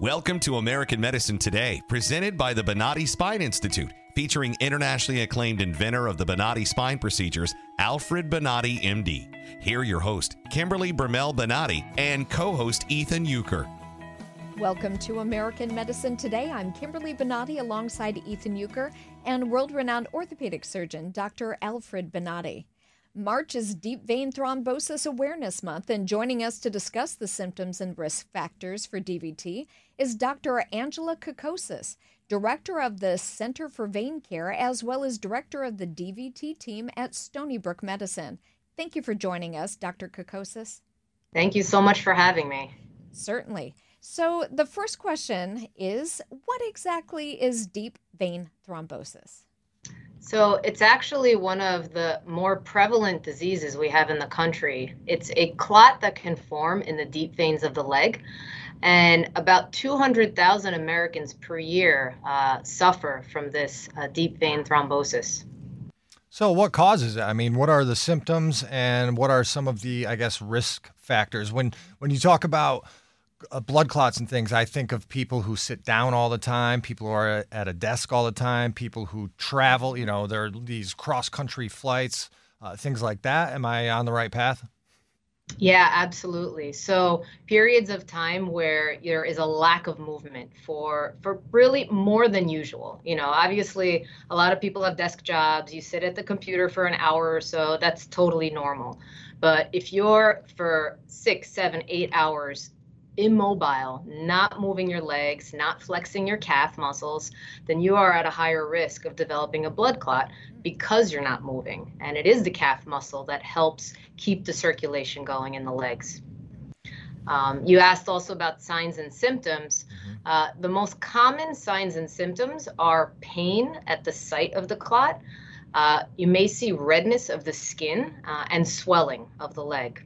Welcome to American Medicine Today, presented by the Bonati Spine Institute, featuring internationally acclaimed inventor of the Bonati spine procedures, Alfred Bonati, MD. Here your host, Kimberly Brumell Bonati, and co-host Ethan Euchre. Welcome to American Medicine Today. I'm Kimberly Bonati alongside Ethan Euchre and world-renowned orthopedic surgeon, Dr. Alfred Bonati. March is Deep Vein Thrombosis Awareness Month, and joining us to discuss the symptoms and risk factors for DVT is Dr. Angela Kokosis, Director of the Center for Vein Care, as well as Director of the DVT team at Stony Brook Medicine. Thank you for joining us, Dr. Kokosis. Thank you so much for having me. Certainly. So the first question is, what exactly is deep vein thrombosis? So it's actually one of the more prevalent diseases we have in the country. It's a clot that can form in the deep veins of the leg, and about 200,000 Americans per year suffer from this deep vein thrombosis. So what causes it? I mean, what are the symptoms and what are some of the, risk factors? When you talk about blood clots and things, I think of people who sit down all the time, people who are at a desk all the time, people who travel, there are these cross-country flights, things like that. Am I on the right path? Yeah, absolutely. So periods of time where there is a lack of movement for really more than usual. Obviously, a lot of people have desk jobs. You sit at the computer for an hour or so. That's totally normal. But if you're for 6, 7, 8 hours immobile, not moving your legs, not flexing your calf muscles, then you are at a higher risk of developing a blood clot because you're not moving. And it is the calf muscle that helps keep the circulation going in the legs. You asked also about signs and symptoms. The most common signs and symptoms are pain at the site of the clot. You may see redness of the skin and swelling of the leg.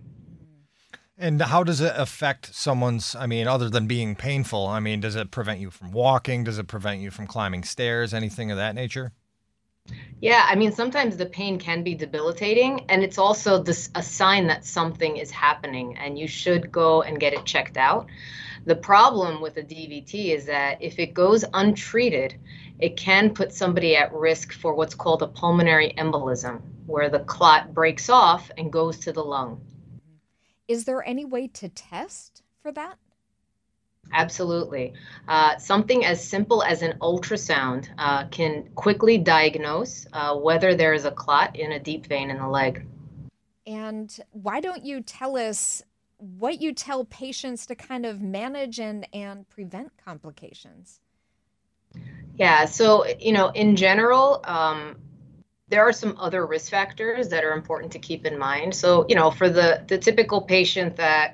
And how does it affect someone's, other than being painful? Does it prevent you from walking? Does it prevent you from climbing stairs? Anything of that nature? Yeah, sometimes the pain can be debilitating, and it's also a sign that something is happening, and you should go and get it checked out. The problem with a DVT is that if it goes untreated, it can put somebody at risk for what's called a pulmonary embolism, where the clot breaks off and goes to the lung. Is there any way to test for that? Absolutely. Something as simple as an ultrasound can quickly diagnose whether there is a clot in a deep vein in the leg. And why don't you tell us what you tell patients to kind of manage and prevent complications? Yeah, so, in general, there are some other risk factors that are important to keep in mind. So, for the typical patient that,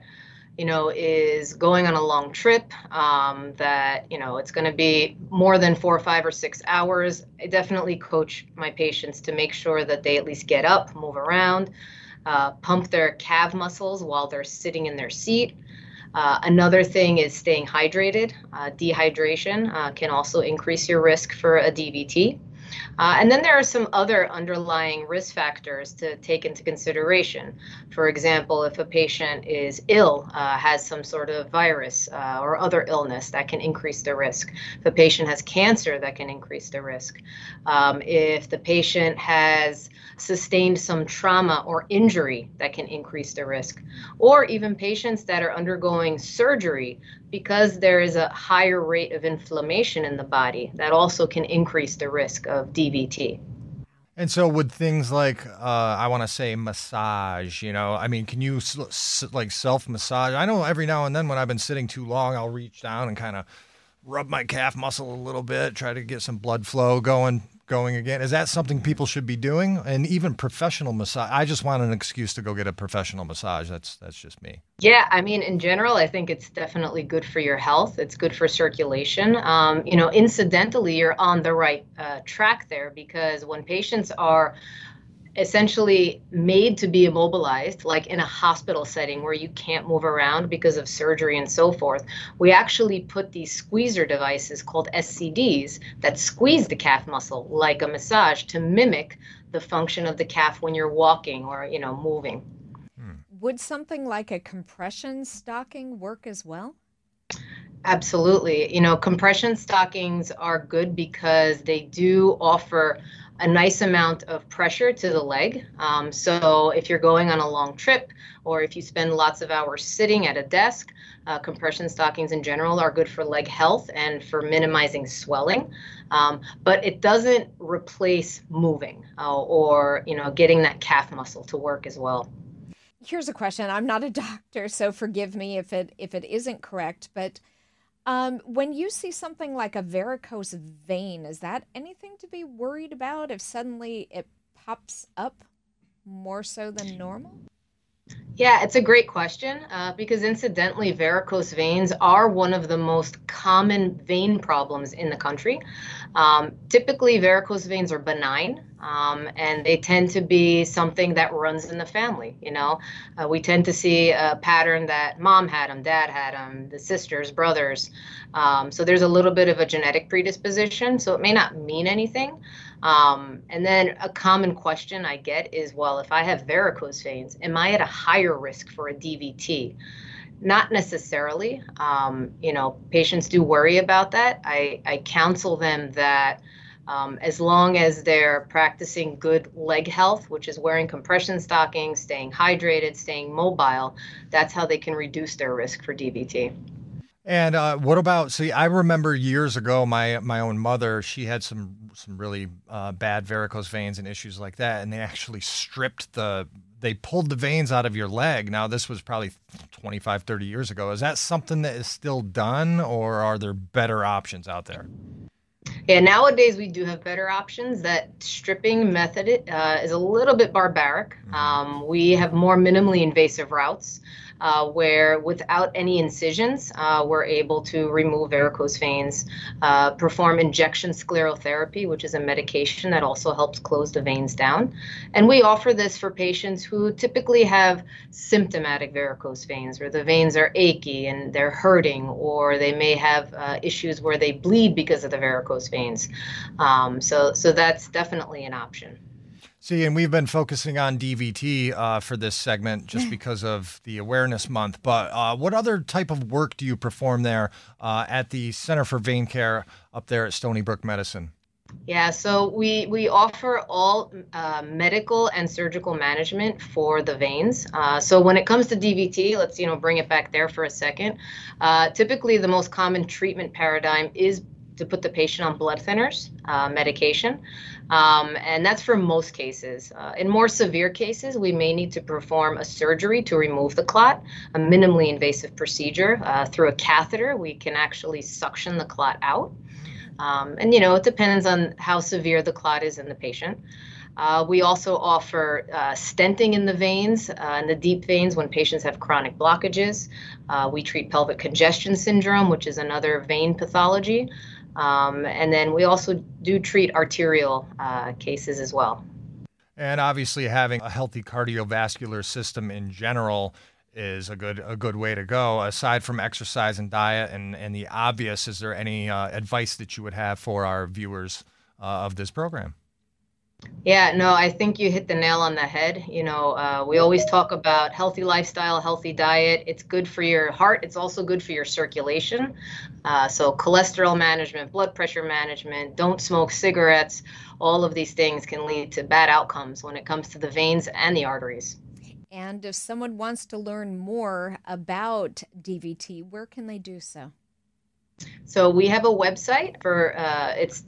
is going on a long trip, that, it's going to be more than 4, 5, or 6 hours, I definitely coach my patients to make sure that they at least get up, move around, pump their calf muscles while they're sitting in their seat. Another thing is staying hydrated. Dehydration can also increase your risk for a DVT. And then there are some other underlying risk factors to take into consideration. For example, if a patient is ill, has some sort of virus or other illness, that can increase the risk. If a patient has cancer, that can increase the risk. If the patient has sustained some trauma or injury, that can increase the risk. Or even patients that are undergoing surgery, because there is a higher rate of inflammation in the body, that also can increase the risk of DVT. And so would things like, I want to say massage, can you self-massage? I know every now and then when I've been sitting too long, I'll reach down and kind of rub my calf muscle a little bit, try to get some blood flow going again. Is that something people should be doing? And even professional massage. I just want an excuse to go get a professional massage. That's just me. Yeah, in general, I think it's definitely good for your health. It's good for circulation. Incidentally, you're on the right track there, because when patients are essentially made to be immobilized, like in a hospital setting where you can't move around because of surgery and so forth, we actually put these squeezer devices called SCDs that squeeze the calf muscle like a massage to mimic the function of the calf when you're walking or, moving. Would something like a compression stocking work as well? Absolutely. Compression stockings are good because they do offer a nice amount of pressure to the leg. So if you're going on a long trip or if you spend lots of hours sitting at a desk, compression stockings in general are good for leg health and for minimizing swelling. But it doesn't replace moving or getting that calf muscle to work as well. Here's a question. I'm not a doctor, so forgive me if it isn't correct, but when you see something like a varicose vein, is that anything to be worried about if suddenly it pops up more so than normal? Yeah, it's a great question because incidentally, varicose veins are one of the most common vein problems in the country. Typically, varicose veins are benign and they tend to be something that runs in the family. We tend to see a pattern that mom had them, dad had them, the sisters, brothers. So there's a little bit of a genetic predisposition, so it may not mean anything. And then a common question I get is, well, if I have varicose veins, am I at a higher risk for a DVT? Not necessarily. Patients do worry about that. I counsel them that as long as they're practicing good leg health, which is wearing compression stockings, staying hydrated, staying mobile, that's how they can reduce their risk for DVT. And what about, see, I remember years ago, my own mother, she had some really bad varicose veins and issues like that. And they actually they pulled the veins out of your leg. Now, this was probably 25, 30 years ago. Is that something that is still done, or are there better options out there? Yeah, nowadays we do have better options. That stripping method is a little bit barbaric. We have more minimally invasive routes where without any incisions, we're able to remove varicose veins, perform injection sclerotherapy, which is a medication that also helps close the veins down. And we offer this for patients who typically have symptomatic varicose veins, where the veins are achy and they're hurting, or they may have issues where they bleed because of the varicose veins. So that's definitely an option. See, and we've been focusing on DVT for this segment just because of the awareness month. But what other type of work do you perform there at the Center for Vein Care up there at Stony Brook Medicine? Yeah, so we offer all medical and surgical management for the veins. So when it comes to DVT, let's bring it back there for a second. Typically, the most common treatment paradigm is to put the patient on blood thinners, medication. And that's for most cases. In more severe cases, we may need to perform a surgery to remove the clot, a minimally invasive procedure. Through a catheter, we can actually suction the clot out. And it depends on how severe the clot is in the patient. We also offer stenting in the veins, in the deep veins when patients have chronic blockages. We treat pelvic congestion syndrome, which is another vein pathology. And then we also do treat arterial cases as well. And obviously having a healthy cardiovascular system in general is a good way to go. Aside from exercise and diet and the obvious, is there any advice that you would have for our viewers of this program? Yeah, no, I think you hit the nail on the head. We always talk about healthy lifestyle, healthy diet. It's good for your heart. It's also good for your circulation. So cholesterol management, blood pressure management, don't smoke cigarettes. All of these things can lead to bad outcomes when it comes to the veins and the arteries. And if someone wants to learn more about DVT, where can they do so? So we have a website for it's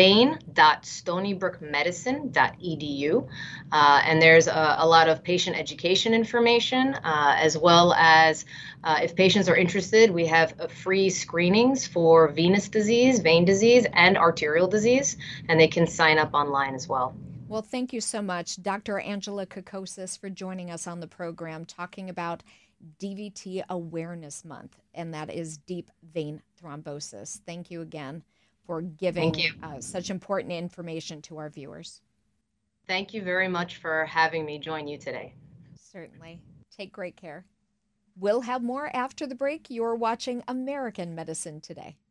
vein.stonybrookmedicine.edu, and there's a lot of patient education information, as well as if patients are interested, we have free screenings for venous disease, vein disease, and arterial disease, and they can sign up online as well. Well, thank you so much, Dr. Angela Kokosis, for joining us on the program talking about DVT Awareness Month, and that is deep vein thrombosis. Thank you again for giving such important information to our viewers. Thank you very much for having me join you today. Certainly. Take great care. We'll have more after the break. You're watching American Medicine Today.